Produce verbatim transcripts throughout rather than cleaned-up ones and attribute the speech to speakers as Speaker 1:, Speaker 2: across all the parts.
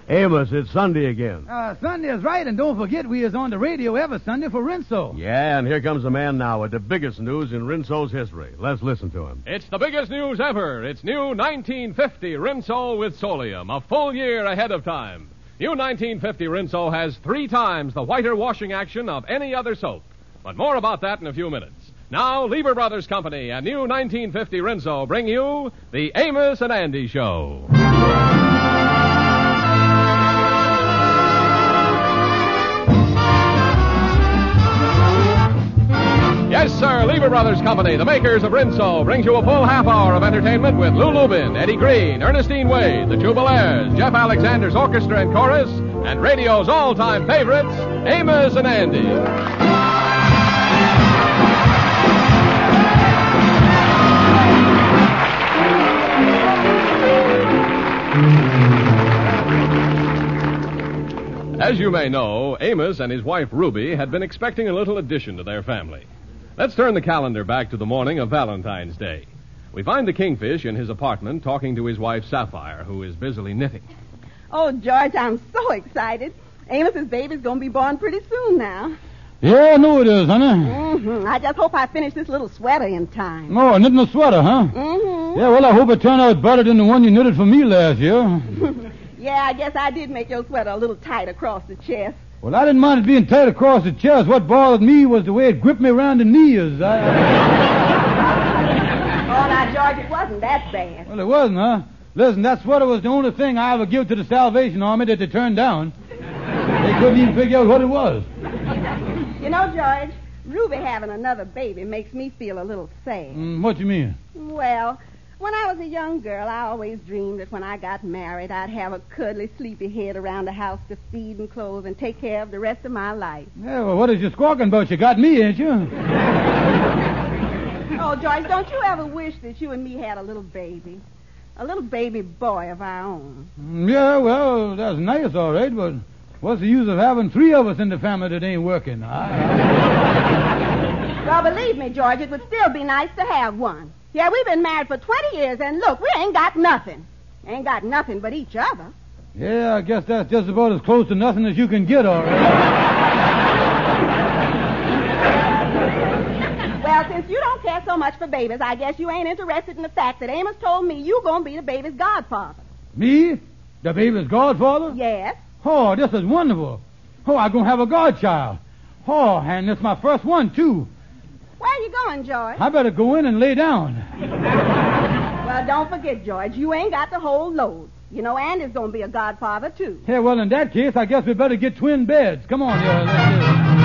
Speaker 1: Amos, it's Sunday again.
Speaker 2: Uh, Sunday is right, and don't forget we is on the radio every Sunday for Rinso.
Speaker 1: Yeah, and here comes a man now with the biggest news in Rinso's history. Let's listen to him.
Speaker 3: It's the biggest news ever. It's new nineteen fifty Rinso with Solium, a full year ahead of time. New nineteen fifty Rinso has three times the whiter washing action of any other soap. But more about that in a few minutes. Now, Lever Brothers Company and new nineteen fifty Rinso bring you the Amos and Andy Show. Yes, sir, Lever Brothers Company, the makers of Rinso, brings you a full half hour of entertainment with Lou Lubin, Eddie Green, Ernestine Wade, the Jubilaires, Jeff Alexander's orchestra and chorus, and radio's all-time favorites, Amos and Andy. As you may know, Amos and his wife Ruby had been expecting a little addition to their family. Let's turn the calendar back to the morning of Valentine's Day. We find the Kingfish in his apartment talking to his wife Sapphire, who is busily knitting.
Speaker 4: Oh, George, I'm so excited. Amos's baby's going to be born pretty soon now.
Speaker 2: Yeah, I know it is, honey.
Speaker 4: Mm-hmm. I just hope I finish this little sweater in time.
Speaker 2: Oh, knitting a sweater, huh?
Speaker 4: Mm-hmm.
Speaker 2: Yeah, well, I hope it turned out better than the one you knitted for me last year.
Speaker 4: Yeah, I guess I did make your sweater a little tight across the chest.
Speaker 2: Well, I didn't mind it being tight across the chest. What bothered me was the way it gripped me around the knees. I...
Speaker 4: Oh, now, George, it wasn't that bad.
Speaker 2: Well, it wasn't, huh? Listen, that sweater was the only thing I ever give to the Salvation Army that they turned down. They couldn't even figure out what it was.
Speaker 4: You know, George, Ruby having another baby makes me feel a little sad.
Speaker 2: Mm, what you mean?
Speaker 4: Well, when I was a young girl, I always dreamed that when I got married, I'd have a cuddly, sleepy head around the house to feed and clothe and take care of the rest of my life.
Speaker 2: Yeah, well, what is you squawking about? You got me, ain't you?
Speaker 4: Oh, George, don't you ever wish that you and me had a little baby? A little baby boy of our own.
Speaker 2: Mm, yeah, well, that's nice, all right, but what's the use of having three of us in the family that ain't working? I...
Speaker 4: Well, believe me, George, it would still be nice to have one. Yeah, we've been married for twenty years, and look, we ain't got nothing. Ain't got nothing but each other.
Speaker 2: Yeah, I guess that's just about as close to nothing as you can get, all right.
Speaker 4: Well, since you don't care so much for babies, I guess you ain't interested in the fact that Amos told me you gonna be the baby's godfather.
Speaker 2: Me? The baby's godfather?
Speaker 4: Yes.
Speaker 2: Oh, this is wonderful. Oh, I'm gonna have a godchild. Oh, and it's my first one, too.
Speaker 4: Where are you going, George?
Speaker 2: I better go in and lay down.
Speaker 4: Well, don't forget, George, you ain't got the whole load. You know, Andy's going to be a godfather, too.
Speaker 2: Yeah, well, in that case, I guess we better get twin beds. Come on, here. Let's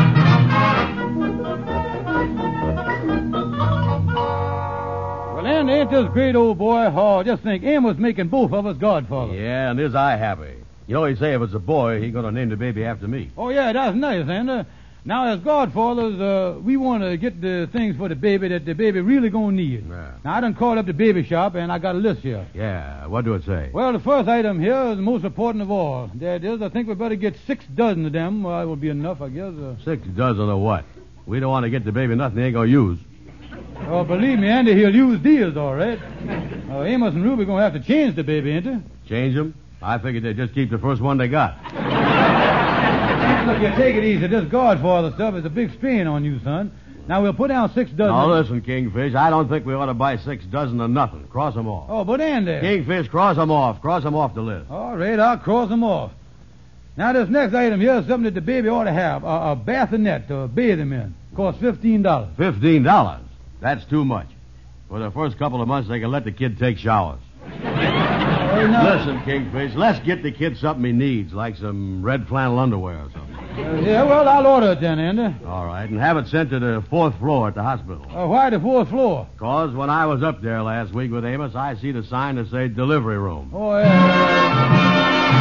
Speaker 2: Well, Andy, ain't this great, old boy? Oh, just think, Amos making both of us godfathers.
Speaker 1: Yeah, and is I happy. You know, he say if it's a boy, he gonna name the baby after me.
Speaker 2: Oh, yeah, that's nice, Andy. Now, as godfathers, uh, we want to get the things for the baby that the baby really going to need.
Speaker 1: Yeah.
Speaker 2: Now, I done called up the baby shop, and I got a list here.
Speaker 1: Yeah, what do it say?
Speaker 2: Well, the first item here is the most important of all. That is, I think we better get six dozen of them. Well, that will be enough, I guess. Uh,
Speaker 1: Six dozen of what? We don't want to get the baby nothing he ain't gonna use.
Speaker 2: oh, believe me, Andy, he'll use these, all right. Uh, Amos and Ruby going to have to change the baby, ain't they?
Speaker 1: Change them? I figured they'd just keep the first one they got.
Speaker 2: Look, you take it easy. This godfather stuff is a big strain on you, son. Now, we'll put down six dozen.
Speaker 1: Now, listen, Kingfish, I don't think we ought to buy six dozen of nothing. Cross them off.
Speaker 2: Oh, but Andy.
Speaker 1: Kingfish, cross them off. Cross them off the list.
Speaker 2: All right, I'll cross them off. Now, this next item here is something that the baby ought to have. A, a bassinet to bathe him in. Costs fifteen dollars.
Speaker 1: Fifteen dollars? That's too much. For the first couple of months, they can let the kid take showers.
Speaker 2: Hey, now,
Speaker 1: Listen, Kingfish, let's get the kid something he needs, like some red flannel underwear or something.
Speaker 2: Uh, yeah, well, I'll order it then, Andy.
Speaker 1: All right, and have it sent to the fourth floor at the hospital.
Speaker 2: Uh, why the fourth floor?
Speaker 1: Because when I was up there last week with Amos, I see the sign that say delivery room.
Speaker 2: Oh, yeah.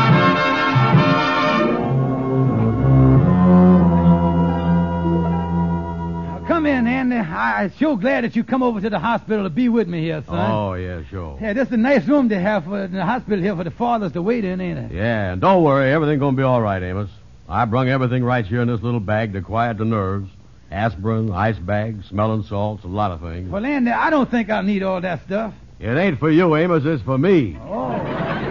Speaker 2: Come in, Andy. I'm so glad that you come over to the hospital to be with me here, son.
Speaker 1: Oh, yeah, sure.
Speaker 2: Yeah, this is a nice room to have for, in the hospital here for the fathers to wait in, ain't it?
Speaker 1: Yeah, and don't worry, everything's going to be all right, Amos. I brung everything right here in this little bag to quiet the nerves. Aspirin, ice bags, smelling salts, a lot of things.
Speaker 2: Well, Andy, I don't think I'll need all that stuff.
Speaker 1: It ain't for you, Amos. It's for me.
Speaker 2: Oh.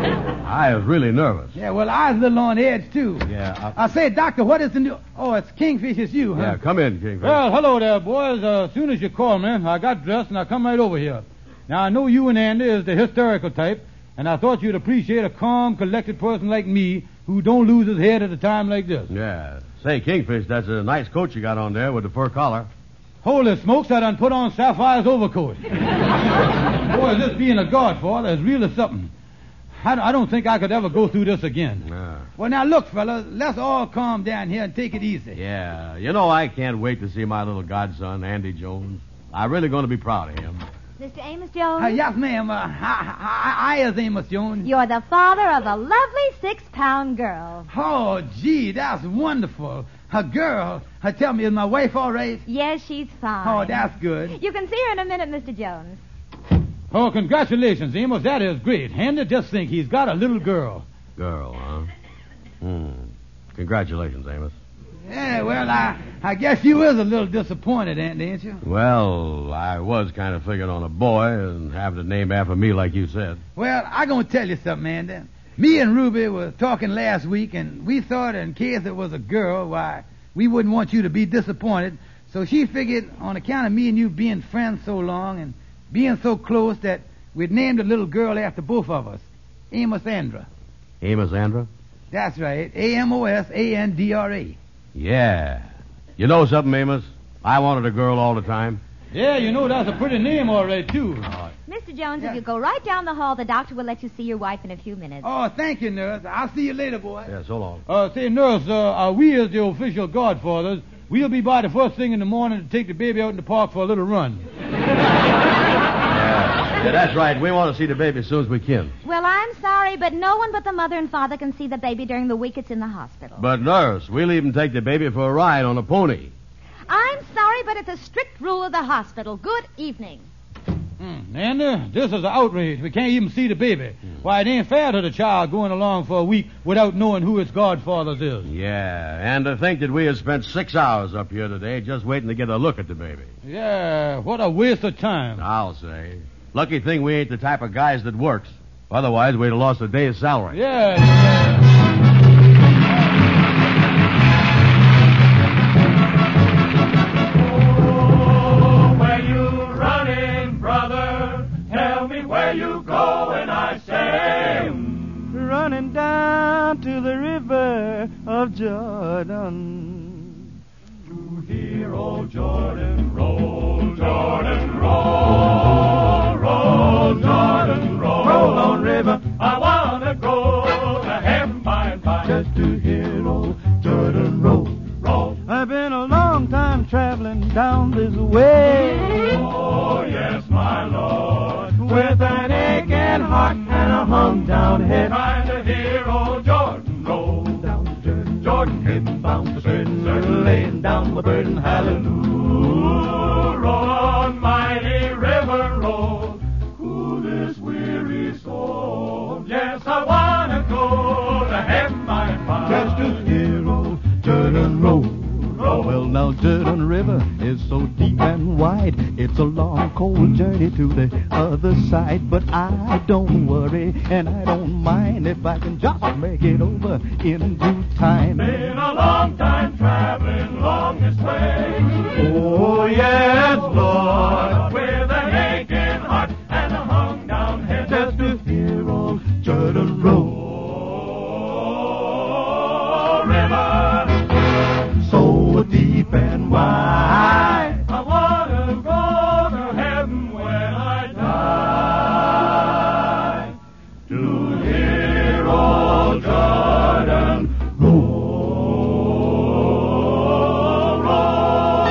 Speaker 1: I was really nervous.
Speaker 2: Yeah, well, I was a little on edge, too.
Speaker 1: Yeah. I...
Speaker 2: I say, Doctor, what is the new... Oh, it's Kingfish, it's you, huh?
Speaker 1: Yeah, come in, Kingfish.
Speaker 2: Well, hello there, boys. Uh, as soon as you called me, I got dressed and I come right over here. Now, I know you and Andy is the hysterical type, and I thought you'd appreciate a calm, collected person like me who don't lose his head at a time like this.
Speaker 1: Yeah. Say, Kingfish, that's a nice coat you got on there with the fur collar.
Speaker 2: Holy smokes, I done put on Sapphire's overcoat. Boy, this being a godfather is really something. I don't think I could ever go through this again.
Speaker 1: Yeah.
Speaker 2: Well, now, look, fellas, let's all calm down here and take it easy.
Speaker 1: Yeah. You know, I can't wait to see my little godson, Andy Jones. I'm really going to be proud of him.
Speaker 5: Mister Amos Jones?
Speaker 2: Uh, yes, ma'am. Uh, I, I, I is Amos Jones.
Speaker 5: You're the father of a lovely six-pound girl.
Speaker 2: Oh, gee, that's wonderful. A girl. Uh, tell me, is my wife all right?
Speaker 5: Yes, she's fine.
Speaker 2: Oh, that's good.
Speaker 5: You can see her in a minute, Mister Jones.
Speaker 2: Oh, congratulations, Amos. That is great. Andy, just think, he's got a little girl.
Speaker 1: Girl, huh? Hmm. Congratulations, Amos.
Speaker 2: Yeah, well, I, I guess you is a little disappointed, Andy, ain't you?
Speaker 1: Well, I was kind of figuring on a boy and having it named after me like you said.
Speaker 2: Well, I gonna tell you something, Andy. Me and Ruby were talking last week, and we thought in case it was a girl, why, we wouldn't want you to be disappointed. So she figured on account of me and you being friends so long and being so close that we'd named a little girl after both of us. Amos Andra.
Speaker 1: Amos Andra?
Speaker 2: That's right. A M O S A N D R A.
Speaker 1: Yeah. You know something, Amos? I wanted a girl all the time.
Speaker 2: Yeah, you know that's a pretty name all right, too.
Speaker 1: Oh,
Speaker 5: Mister Jones,
Speaker 2: Yeah.
Speaker 5: if you go right down the hall, the doctor will let you see your wife in a few minutes.
Speaker 2: Oh, thank you, nurse. I'll see you later, boy.
Speaker 1: yeah, so long.
Speaker 2: Uh, say, nurse, uh, uh, we as the official godfathers, we'll be by the first thing in the morning to take the baby out in the park for a little run.
Speaker 1: Yeah. yeah, that's right. We want to see the baby as soon as we can.
Speaker 5: Well, I'm sorry, but no one but the mother and father can see the baby during the week it's in the hospital.
Speaker 1: But, nurse, we'll even take the baby for a ride on a pony.
Speaker 5: I'm sorry, but it's a strict rule of the hospital. Good evening.
Speaker 2: Hmm. Andy, this is an outrage. We can't even see the baby. Why, it ain't fair to the child going along for a week without knowing who its godfathers is.
Speaker 1: Yeah, and to think that we have spent six hours up here today just waiting to get a look at the baby.
Speaker 2: Yeah, what a waste of time.
Speaker 1: I'll say. Lucky thing we ain't the type of guys that works. Otherwise, we'd have lost a day's salary.
Speaker 2: Yeah, yeah.
Speaker 6: Running down to the river of Jordan. To hear old Jordan roll, Jordan roll, roll, Jordan roll. Roll on, river. I want to go to heaven by and by. Just to hear old Jordan roll, roll. I've been a long time traveling down this way. Oh, yes, my Lord. With an aching heart and a hung down head. Trying to hear old Jordan roll down the Jordan. Jordan heading bound for certain, certain, laying down my burden. Hallelujah. Roll on, mighty river, roll. Cool this weary soul. Yes, I want to go to heaven by and by. Just to hear old Jordan roll. Oh, well, now Jordan River is so deep and wide. It's a long, cold journey to the other side. But I don't worry, and I don't mind if I can just make it over in due time. Been a long time traveling along this way. Oh, yes, Lord. With an aching heart and a hung down head. Just to hear old Jordan roll. River. So deep and wide, I want to go to heaven when I die. To hear old Jordan roll, roll.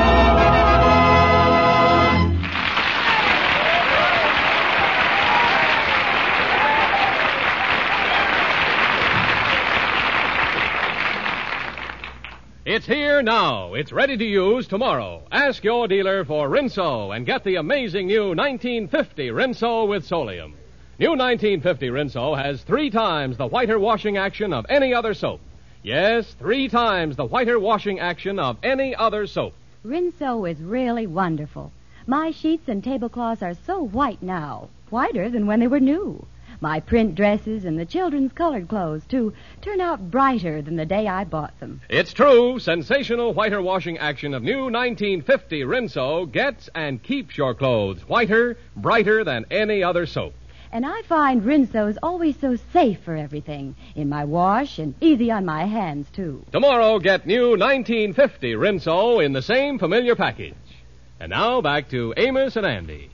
Speaker 3: It's here now. It's ready to use tomorrow. Ask your dealer for Rinso and get the amazing new nineteen fifty Rinso with Solium. New nineteen fifty Rinso has three times the whiter washing action of any other soap. Yes, three times the whiter washing action of any other soap.
Speaker 7: Rinso is really wonderful. My sheets and tablecloths are so white now, whiter than when they were new. My print dresses and the children's colored clothes, too, turn out brighter than the day I bought them.
Speaker 3: It's true. Sensational whiter washing action of new nineteen fifty Rinso gets and keeps your clothes whiter, brighter than any other soap.
Speaker 7: And I find Rinso's always so safe for everything, in my wash and easy on my hands, too.
Speaker 3: Tomorrow, get new nineteen fifty Rinso in the same familiar package. And now, back to Amos and Andy.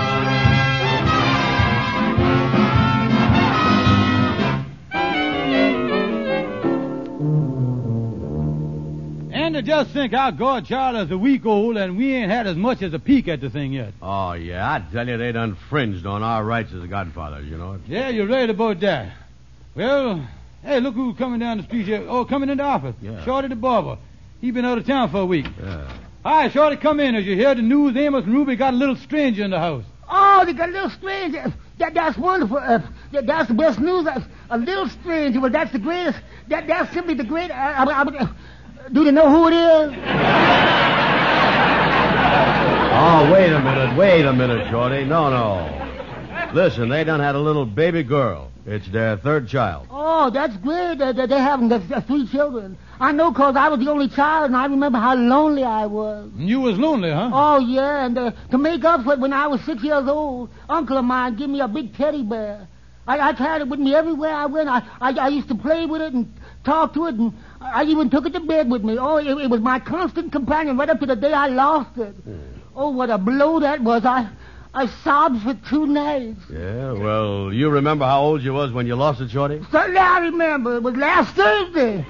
Speaker 2: And to just think our godchild is a week old and we ain't had as much as a peek at the thing yet.
Speaker 1: Oh, yeah, I tell you, they done fringed on our rights as godfathers, you know.
Speaker 2: Yeah, you're right about that. Well, hey, look who's coming down the street here. Oh, coming in the office.
Speaker 1: Yeah.
Speaker 2: Shorty the barber. He been out of town for a week.
Speaker 1: Yeah.
Speaker 2: Hi, Shorty, come in. As you hear the news, Amos and Ruby got a little stranger in the house.
Speaker 8: Oh, they got a little stranger. That, that's wonderful. Uh, that, that's the best news. Uh, a little stranger. Well, that's the greatest. That, that's simply the greatest. Uh, I, I, I, do they know who it is?
Speaker 1: Oh, wait a minute, wait a minute, Shorty. No, no. Listen, they done had a little baby girl. It's their third child.
Speaker 8: Oh, that's great. They, they, they having the, the three children. I know because I was the only child, and I remember how lonely I was.
Speaker 2: You was lonely, huh?
Speaker 8: Oh, yeah, and uh, to make up for it, when I was six years old, Uncle of mine gave me a big teddy bear. I, I carried it with me everywhere I went. I, I, I used to play with it and talk to it, and I even took it to bed with me. Oh, it, it was my constant companion right up to the day I lost it. Mm. Oh, what a blow that was. I I sobbed for two nights.
Speaker 1: Yeah, well, you remember how old you was when you lost it, Shorty?
Speaker 8: Certainly I remember. It was last Thursday.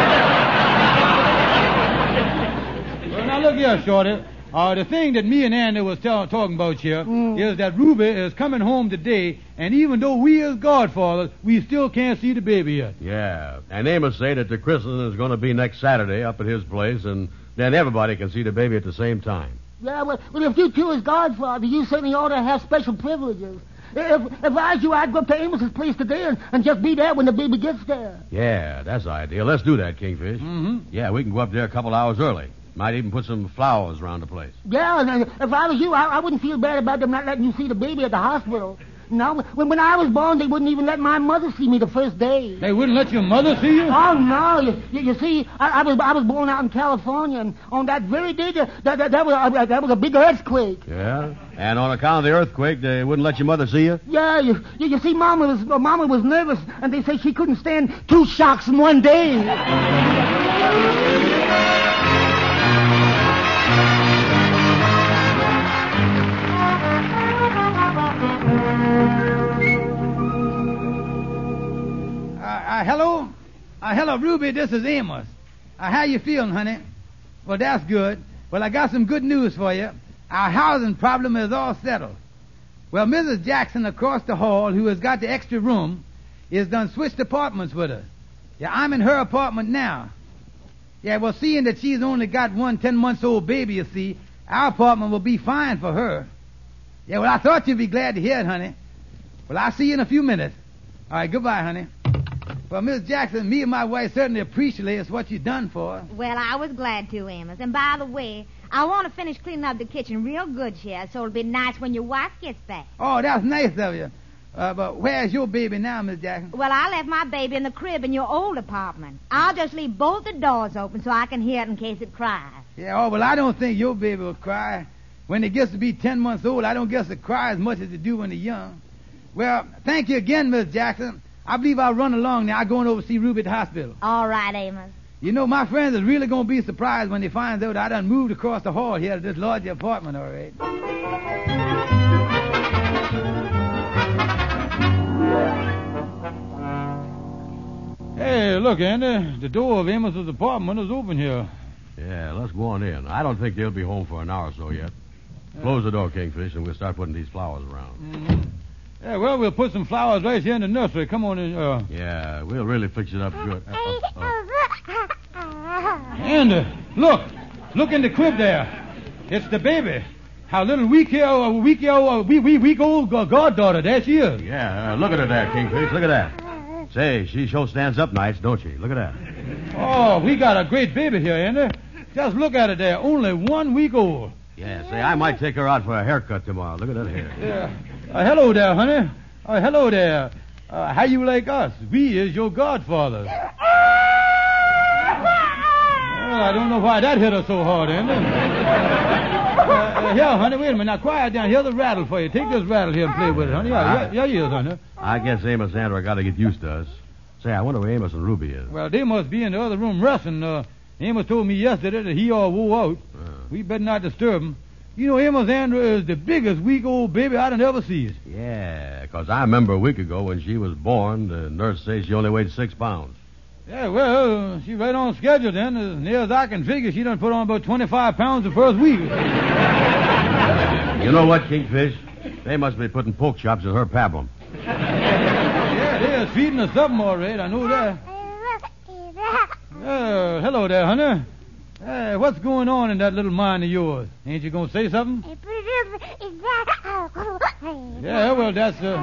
Speaker 2: Well, now look here, Shorty. Uh, the thing that me and Andy was tell- talking about here mm. is that Ruby is coming home today, and even though we is godfathers, we still can't see the baby yet.
Speaker 1: Yeah, and Amos say that the christening is going to be next Saturday up at his place, and then everybody can see the baby at the same time.
Speaker 8: Yeah, well, well if you two is godfather, you certainly ought to have special privileges. If, if I was you, I'd go up to Amos's place today and, and just be there when the baby gets there.
Speaker 1: Yeah, that's the idea. Let's do that, Kingfish.
Speaker 2: Mm-hmm.
Speaker 1: Yeah, we can go up there a couple hours early. Might even put some flowers around the place.
Speaker 8: Yeah, and uh, if I was you, I, I wouldn't feel bad about them not letting you see the baby at the hospital. No, when, when I was born, they wouldn't even let my mother see me the first day.
Speaker 2: They wouldn't let your mother see you?
Speaker 8: Oh, no. You, you, you see, I, I was I was born out in California, and on that very day, that, that, that, was, uh, that was a big earthquake.
Speaker 1: Yeah? And on account of the earthquake, they wouldn't let your mother see you?
Speaker 8: Yeah, you, you, you see, Mama was, uh, Mama was nervous, and they say she couldn't stand two shocks in one day.
Speaker 2: Uh, hello? Uh, hello, Ruby, this is Amos. Uh, how you feeling, honey? Well, that's good. Well, I got some good news for you. Our housing problem is all settled. Well, Missus Jackson across the hall, who has got the extra room, is done switched apartments with us. Yeah, I'm in her apartment now. Yeah, well, seeing that she's only got one ten-months-old baby, you see, our apartment will be fine for her. Yeah, well, I thought you'd be glad to hear it, honey. Well, I'll see you in a few minutes. All right, goodbye, honey. Well, Miss Jackson, me and my wife certainly appreciate what you done for us.
Speaker 5: Well, I was glad to, Amos. And by the way, I want to finish cleaning up the kitchen real good here, so it'll be nice when your wife gets back.
Speaker 2: Oh, that's nice of you. Uh, but where's your baby now, Miss Jackson?
Speaker 5: Well, I left my baby in the crib in your old apartment. I'll just leave both the doors open so I can hear it in case it cries.
Speaker 2: Yeah, oh, well, I don't think your baby will cry. When it gets to be ten months old, I don't guess it cries as much as it do when they're young. Well, thank you again, Miss Jackson. I believe I'll run along now. I'm going over to see Ruby at the hospital.
Speaker 5: All right, Amos.
Speaker 2: You know, my friends are really going to be surprised when they find out I done moved across the hall here to this larger apartment, all right. Hey, look, Andy. The door of Amos's apartment is open here.
Speaker 1: Yeah, let's go on in. I don't think they'll be home for an hour or so yet. Close the door, Kingfish, and we'll start putting these flowers around.
Speaker 2: Mm-hmm. Yeah, well, we'll put some flowers right here in the nursery. Come on in. Uh...
Speaker 1: Yeah, we'll really fix it up good. Uh, uh, uh.
Speaker 2: Andy, look. Look in the crib there. It's the baby. How little weak here, uh, weak here, uh, weak, weak, weak old uh, goddaughter. There she is.
Speaker 1: Yeah, uh, look at her there, Kingfish. Look at that. Say, she sure stands up nights, don't she? Look at that.
Speaker 2: Oh, we got a great baby here, Andy. Just look at it there. Only one week old.
Speaker 1: Yeah, say, I might take her out for a haircut tomorrow. Look at that hair.
Speaker 2: Yeah. Uh, hello there, honey. Uh, hello there. Uh, how you like us? We is your godfathers. Well, I don't know why that hit her so hard, Andy. Uh, uh, here, honey, wait a minute. Now, quiet down. Here's a rattle for you. Take this rattle here and play with it, honey. Yeah, yeah, yeah, honey.
Speaker 1: I guess Amos and Andrew got to get used to us. Say, I wonder where Amos and Ruby is.
Speaker 2: Well, they must be in the other room wrestling. Uh, Amos told me yesterday that he all wore out.
Speaker 1: Uh.
Speaker 2: We better not disturb him. You know, Amos Andrew is the biggest weak old baby I done ever seen.
Speaker 1: Yeah, because I remember a week ago when she was born, the nurse said she only weighed six pounds.
Speaker 2: Yeah, well, she's right on schedule then. As near as I can figure, she done put on about twenty-five pounds the first week.
Speaker 1: You know what, Kingfish? They must be putting pork chops in her pablum.
Speaker 2: Yeah, they're feeding her something all right. I know that. Uh, hello there, honey. Hey, what's going on in that little mind of yours? Ain't you going to say something? Yeah, well, that's, uh...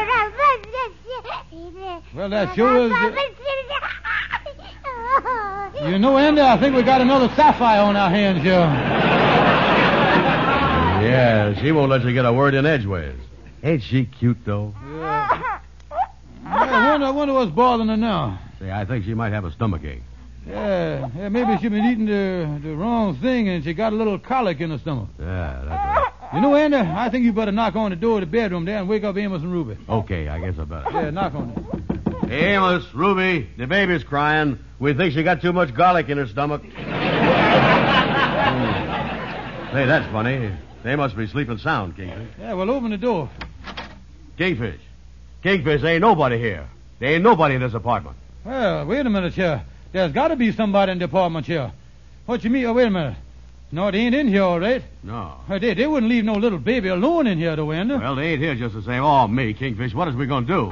Speaker 2: Well, that sure is... Uh... You know, Andy, I think we got another sapphire on our hands here.
Speaker 1: Yeah, she won't let you get a word in edgeways. Ain't she cute, though?
Speaker 2: Yeah. I wonder, I wonder what's bothering her now.
Speaker 1: Say, I think she might have a stomachache.
Speaker 2: Yeah, yeah, maybe she's been eating the, the wrong thing and she got a little colic in her stomach.
Speaker 1: Yeah, that's right.
Speaker 2: You know, Andy, I think you better knock on the door of the bedroom there and wake up Amos and Ruby.
Speaker 1: Okay, I guess I better.
Speaker 2: Yeah, knock on it.
Speaker 1: Hey, Amos, Ruby, the baby's crying. We think she got too much garlic in her stomach. mm. Hey, that's funny. They must be sleeping sound, Kingfish.
Speaker 2: Yeah, well, open the door.
Speaker 1: Kingfish. Kingfish, there ain't nobody here. There ain't nobody in this apartment.
Speaker 2: Well, wait a minute here. There's got to be somebody in the apartment here. What you mean? Oh, wait a minute. No, they ain't in here, all right.
Speaker 1: No.
Speaker 2: Uh, They, they wouldn't leave no little baby alone in here, though, Andy.
Speaker 1: Well, they ain't here just the same. Oh, me, Kingfish, what is we going to do?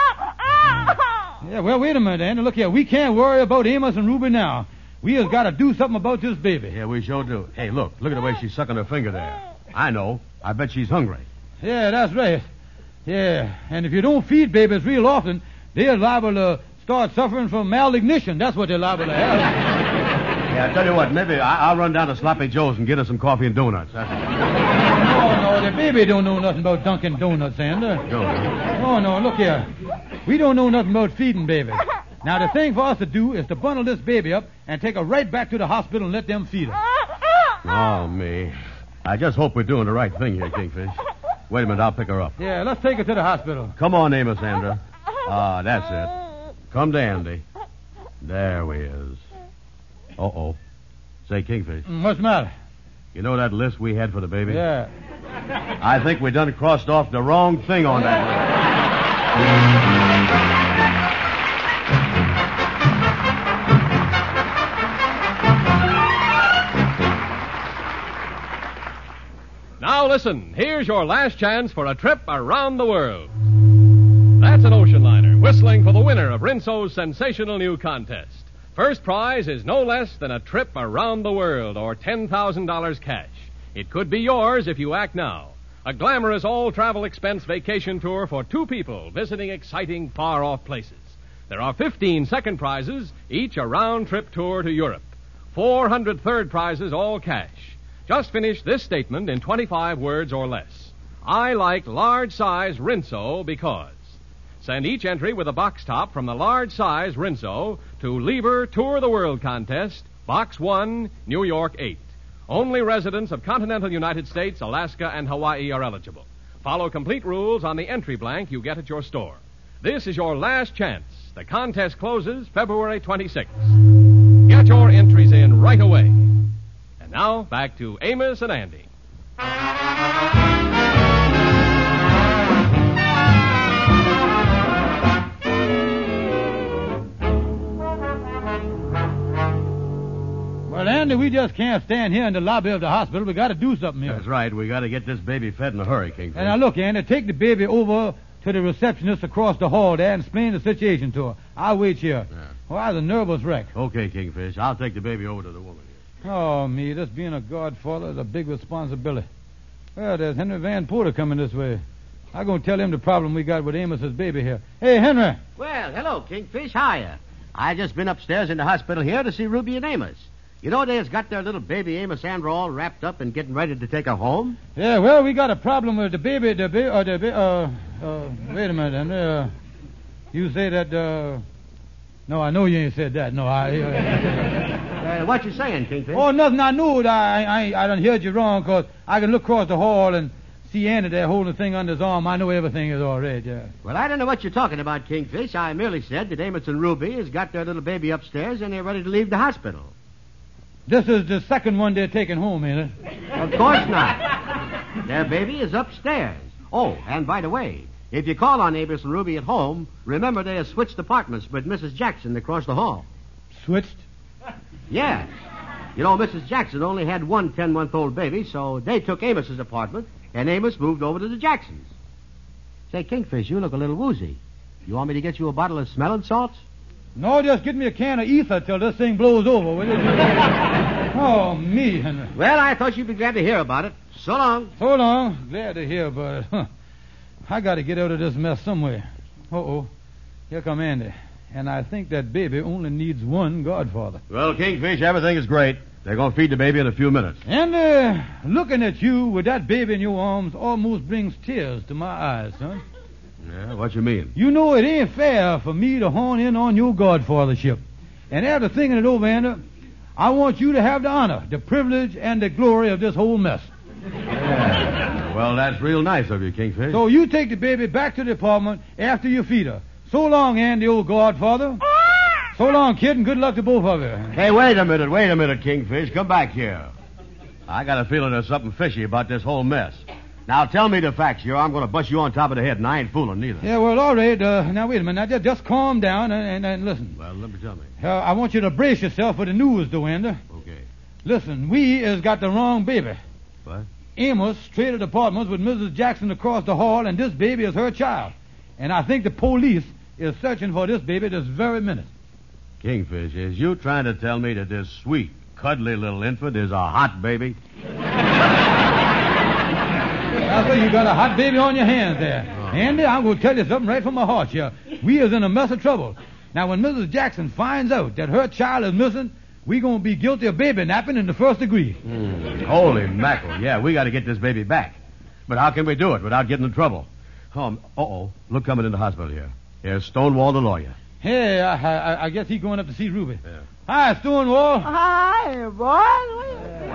Speaker 2: Yeah, well, wait a minute, Andy. Look here. We can't worry about Amos and Ruby now. We has got to do something about this baby.
Speaker 1: Yeah, we sure do. Hey, look. Look at the way she's sucking her finger there. I know. I bet she's hungry.
Speaker 2: Yeah, that's right. Yeah, and if you don't feed babies real often, they're liable to start suffering from malnutrition. That's what they're liable to have.
Speaker 1: Yeah, I tell you what, maybe I- I'll run down to Sloppy Joe's and get her some coffee and donuts. That's...
Speaker 2: No, no, the baby don't know nothing about Dunkin' Donuts, Andy. No, no, look here. We don't know nothing about feeding babies. Now, the thing for us to do is to bundle this baby up and take her right back to the hospital and let them feed her.
Speaker 1: Oh, me. I just hope we're doing the right thing here, Kingfish. Wait a minute, I'll pick her up.
Speaker 2: Yeah, let's take her to the hospital.
Speaker 1: Come on, Amos, Andrew. Ah, that's it. Come to Andy. There we is. Uh-oh. Say, Kingfish,
Speaker 2: Mm, What's the matter?
Speaker 1: you know that list we had for the baby?
Speaker 2: Yeah.
Speaker 1: I think we done crossed off the wrong thing on that
Speaker 3: Now listen, here's your last chance for a trip around the world. That's an ocean liner whistling for the winner of Rinso's sensational new contest. First prize is no less than a trip around the world, or ten thousand dollars cash. It could be yours if you act now. A glamorous all-travel expense vacation tour for two people visiting exciting far-off places. There are fifteen second prizes, each a round-trip tour to Europe. four hundred third prizes, all cash. Just finish this statement in twenty-five words or less. I like large-size Rinso because... Send each entry with a box top from the large-size Rinso to Lieber Tour the World Contest, Box one, New York eight. Only residents of continental United States, Alaska, and Hawaii are eligible. Follow complete rules on the entry blank you get at your store. This is your last chance. The contest closes February twenty-sixth. Get your entries in right away. And now, back to Amos and Andy.
Speaker 2: Well, Andy, we just can't stand here in the lobby of the hospital. We got to do something here.
Speaker 1: That's right. We got to get this baby fed in a hurry, Kingfish.
Speaker 2: And now, look, Andy, take the baby over to the receptionist across the hall there and explain the situation to her. I'll wait here.
Speaker 1: Yeah.
Speaker 2: Well, I was a nervous wreck.
Speaker 1: Okay, Kingfish. I'll take the baby over to the woman here.
Speaker 2: Oh, me, this being a godfather is a big responsibility. Well, there's Henry Van Porter coming this way. I'm going to tell him the problem we got with Amos's baby here. Hey, Henry.
Speaker 9: Well, hello, Kingfish. Hiya. I just been upstairs in the hospital here to see Ruby and Amos. You know they has got their little baby Amos Andrew all wrapped up and getting ready to take her home?
Speaker 2: Yeah, well, we got a problem with the baby, the baby, uh, the ba- uh, uh, wait a minute, Henry. Uh, You say that, uh... No, I know you ain't said that. No, I...
Speaker 9: Uh, what you saying, Kingfish?
Speaker 2: Oh, nothing. I knew it. I, I, I done heard you wrong, because I can look across the hall and see Andy there holding the thing under his arm. I know everything is all right, yeah.
Speaker 9: Well, I don't know what you're talking about, Kingfish. I merely said that Amos and Ruby has got their little baby upstairs and they're ready to leave the hospital.
Speaker 2: This is the second one they're taking home, ain't it?
Speaker 9: Of course not. Their baby is upstairs. Oh, and by the way, if you call on Amos and Ruby at home, remember they have switched apartments with Missus Jackson across the hall.
Speaker 2: Switched?
Speaker 9: Yeah. You know, Missus Jackson only had one ten-month-old baby, so they took Amos's apartment, and Amos moved over to the Jacksons. Say, Kingfish, you look a little woozy. You want me to get you a bottle of smelling salts?
Speaker 2: No, just get me a can of ether till this thing blows over, will you? Oh, me.
Speaker 9: Well, I thought you'd be glad to hear about it. So long.
Speaker 2: So long. Glad to hear about it. Huh. I got to get out of this mess somewhere. Uh-oh. Here come Andy. And I think that baby only needs one godfather.
Speaker 1: Well, Kingfish, everything is great. They're going to feed the baby in a few minutes.
Speaker 2: And uh, looking at you with that baby in your arms almost brings tears to my eyes, son.
Speaker 1: Yeah, what you mean?
Speaker 2: You know it ain't fair for me to horn in on your godfathership. And after thinking it over, Andy, I want you to have the honor, the privilege, and the glory of this whole mess.
Speaker 1: Yeah. Well, that's real nice of you, Kingfish.
Speaker 2: So you take the baby back to the apartment after you feed her. So long, Andy, old godfather. So long, kid, and good luck to both of you.
Speaker 1: Hey, wait a minute, wait a minute, Kingfish. Come back here. I got a feeling there's something fishy about this whole mess. Now, tell me the facts here. I'm going to bust you on top of the head, and I ain't fooling neither.
Speaker 2: Yeah, well, all right. Uh, now, wait a minute. Now, just, just calm down and, and, and listen.
Speaker 1: Well, let me tell me.
Speaker 2: Uh, I want you to brace yourself for the news, though, Andy.
Speaker 1: Okay.
Speaker 2: Listen, we has got the wrong baby.
Speaker 1: What?
Speaker 2: Amos traded apartments with Missus Jackson across the hall, and this baby is her child. And I think the police is searching for this baby this very minute.
Speaker 1: Kingfish, is you trying to tell me that this sweet, cuddly little infant is a hot baby?
Speaker 2: I say you got a hot baby on your hands there. Oh. Andy, I'm going to tell you something right from my heart here. We is in a mess of trouble. Now, when Missus Jackson finds out that her child is missing, we going to be guilty of baby napping in the first degree.
Speaker 1: Mm. Holy mackerel. Yeah, we got to get this baby back. But how can we do it without getting in trouble? Um, uh-oh. Look coming in the hospital here. Here's Stonewall the lawyer.
Speaker 2: Hey, I, I, I guess he's going up to see Ruby.
Speaker 1: Yeah.
Speaker 2: Hi, Stonewall.
Speaker 10: Hi, boy.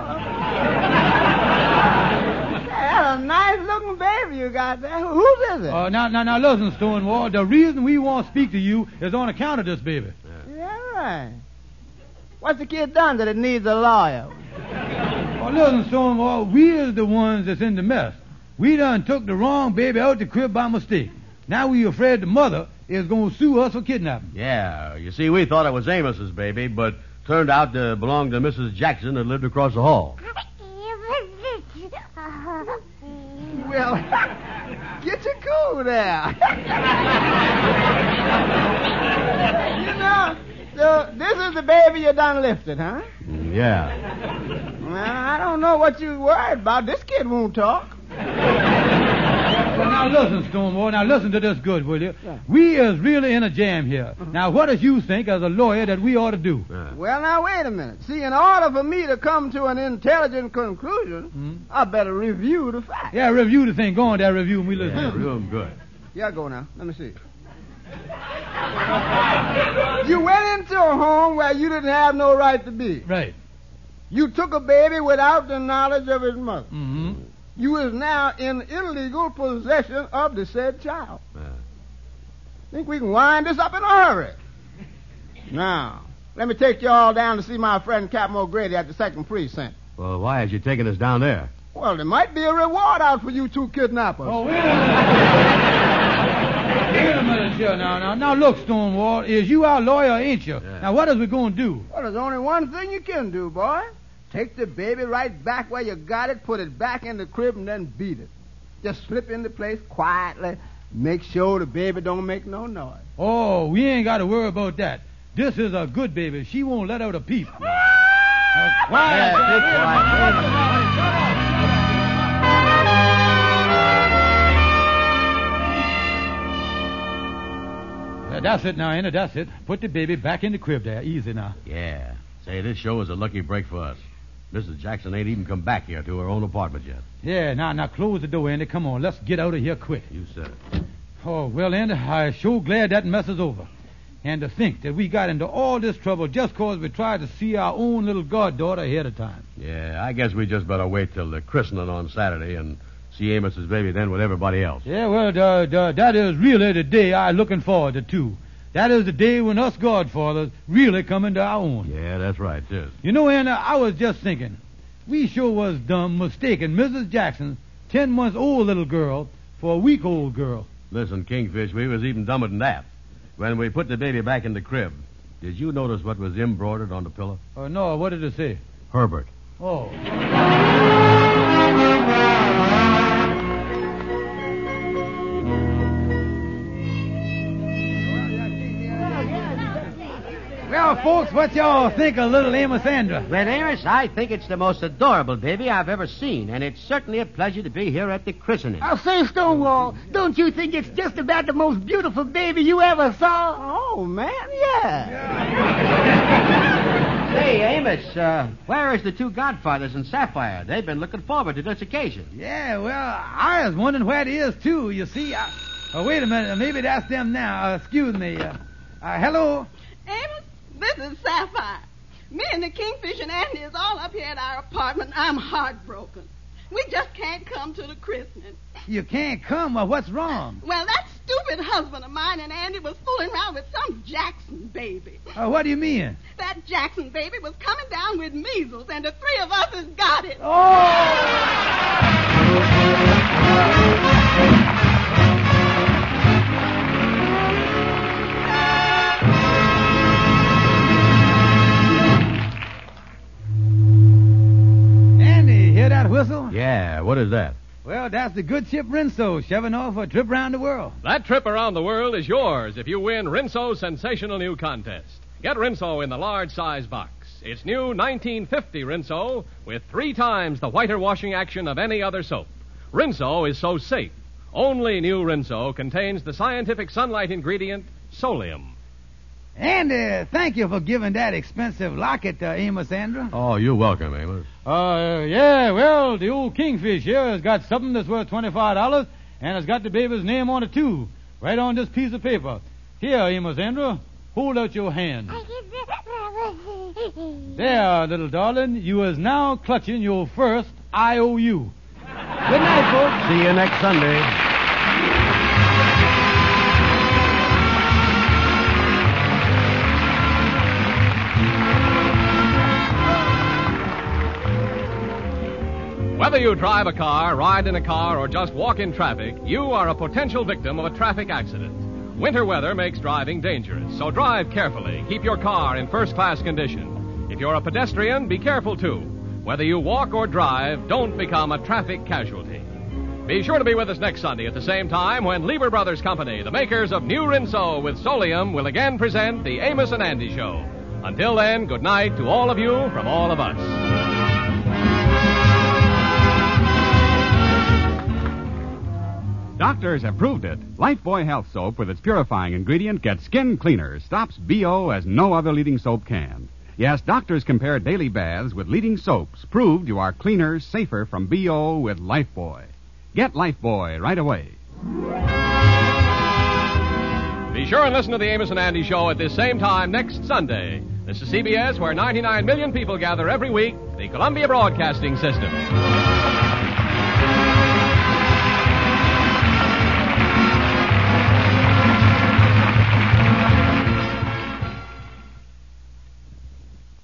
Speaker 10: That's a nice-looking baby you got there. Whose is it?
Speaker 2: Uh, now, now, now, listen, Stonewall. The reason we want to speak to you is on account of this baby.
Speaker 10: Yeah, yeah right. What's the kid done that it needs a lawyer?
Speaker 2: Oh, listen, Stonewall, we is the ones that's in the mess. We done took the wrong baby out the crib by mistake. Now we afraid the mother is going to sue us for kidnapping.
Speaker 1: Yeah, you see, we thought it was Amos's baby, but turned out to belong to Missus Jackson that lived across the hall.
Speaker 10: Well, get your cool there. You know, so this is the baby you done lifted, huh?
Speaker 1: Yeah.
Speaker 10: Well, I don't know what you worried about. This kid won't talk.
Speaker 2: Well, now listen, Stonewall. Now listen to this good, will you? Yeah. We is really in a jam here. Uh-huh. Now, what does you think as a lawyer that we ought to do?
Speaker 1: Yeah.
Speaker 10: Well, now, wait a minute. See, in order for me to come to an intelligent conclusion, mm-hmm. I better review the facts.
Speaker 2: Yeah, review the thing. Go on there, review, and we listen.
Speaker 1: Yeah, real good.
Speaker 10: Yeah, go now. Let me see. You went into a home where you didn't have no right to be.
Speaker 2: Right.
Speaker 10: You took a baby without the knowledge of his mother.
Speaker 2: Mm-hmm.
Speaker 10: You is now in illegal possession of the said child.
Speaker 1: Yeah.
Speaker 10: Think we can wind this up in a hurry. Now, let me take you all down to see my friend Captain O'Grady at the second precinct.
Speaker 1: Well, why is you taking us down there?
Speaker 10: Well, there might be a reward out for you two kidnappers.
Speaker 2: Oh, wait a minute. Wait a minute, sure. Now, now, now, look, Stonewall, is you our lawyer, ain't you?
Speaker 1: Yeah.
Speaker 2: Now, what is we going to do?
Speaker 10: Well, there's only one thing you can do, boy. Take the baby right back where you got it, put it back in the crib, and then beat it. Just slip into place quietly. Make sure the baby don't make no noise.
Speaker 2: Oh, we ain't got to worry about that. This is a good baby. She won't let out a peep. No. Uh, quiet.
Speaker 1: Yeah, quiet.
Speaker 2: Uh, that's it now, Anna. That's it. Put the baby back in the crib there. Easy now.
Speaker 1: Yeah. Say, this show is a lucky break for us. Missus Jackson ain't even come back here to her own apartment yet.
Speaker 2: Yeah, now, now, close the door, Andy. Come on, let's get out of here quick.
Speaker 1: You said it.
Speaker 2: Oh, well, Andy, I'm sure glad that mess is over. And to think that we got into all this trouble just because we tried to see our own little goddaughter ahead of time.
Speaker 1: Yeah, I guess we just better wait till the christening on Saturday and see Amos's baby then with everybody else.
Speaker 2: Yeah, well, the, the, that is really the day I'm looking forward to, too. That is the day when us godfathers really come into our own.
Speaker 1: Yeah, that's right, it is.
Speaker 2: You know, Anna, I was just thinking, we sure was dumb mistaking Missus Jackson, ten months old little girl, for a week old girl.
Speaker 1: Listen, Kingfish, we was even dumber than that. When we put the baby back in the crib, did you notice what was embroidered on the pillow?
Speaker 2: Oh, no, what did it say?
Speaker 1: Herbert.
Speaker 2: Oh. Well, folks, what y'all think of little Amos Andra?
Speaker 9: Well, Amos, I think it's the most adorable baby I've ever seen, and it's certainly a pleasure to be here at the christening.
Speaker 8: I'll say, Stonewall, don't you think it's just about the most beautiful baby you ever saw?
Speaker 10: Oh, man, yeah.
Speaker 9: Hey, Amos, uh, where is the two godfathers and Sapphire? They've been looking forward to this occasion.
Speaker 2: Yeah, well, I was wondering where it is, too. You see, I... Oh, wait a minute. Maybe that's them now. Uh, excuse me. Uh, uh, hello?
Speaker 4: Amos, this is Sapphire. Me and the Kingfish and Andy is all up here at our apartment. I'm heartbroken. We just can't come to the christening.
Speaker 2: You can't come? Well, what's wrong?
Speaker 4: Well, that stupid husband of mine and Andy was fooling around with some Jackson baby.
Speaker 2: Uh, what do you mean?
Speaker 4: That Jackson baby was coming down with measles, and the three of us has got it.
Speaker 2: Andy, hear that whistle?
Speaker 1: Yeah, what is that?
Speaker 2: Well, that's the good ship Rinso shoving off for a trip around the world.
Speaker 3: That trip around the world is yours if you win Rinso's sensational new contest. Get Rinso in the large size box. It's new nineteen fifty Rinso with three times the whiter washing action of any other soap. Rinso is so safe. Only new Rinso contains the scientific sunlight ingredient, Solium.
Speaker 2: Andy, thank you for giving that expensive locket to Amos Andra.
Speaker 1: Oh, you're welcome, Amos.
Speaker 2: Uh, yeah, well, the old Kingfish here has got something that's worth twenty-five dollars, and has got the baby's name on it, too, right on this piece of paper. Here, Amos Andra, hold out your hand. There, little darling, you is now clutching your first I O U. Good night, folks.
Speaker 1: See you next Sunday.
Speaker 3: Whether you drive a car, ride in a car, or just walk in traffic, you are a potential victim of a traffic accident. Winter weather makes driving dangerous, so drive carefully. Keep your car in first-class condition. If you're a pedestrian, be careful, too. Whether you walk or drive, don't become a traffic casualty. Be sure to be with us next Sunday at the same time when Lieber Brothers Company, the makers of New Rinso with Solium, will again present the Amos and Andy Show. Until then, good night to all of you from all of us.
Speaker 11: Doctors have proved it. Lifebuoy Health Soap with its purifying ingredient gets skin cleaner, stops B O as no other leading soap can. Yes, doctors compare daily baths with leading soaps, proved you are cleaner, safer from B O with Lifebuoy. Get Lifebuoy right away.
Speaker 3: Be sure and listen to the Amos and Andy Show at this same time next Sunday. This is C B S, where ninety-nine million people gather every week, the Columbia Broadcasting System.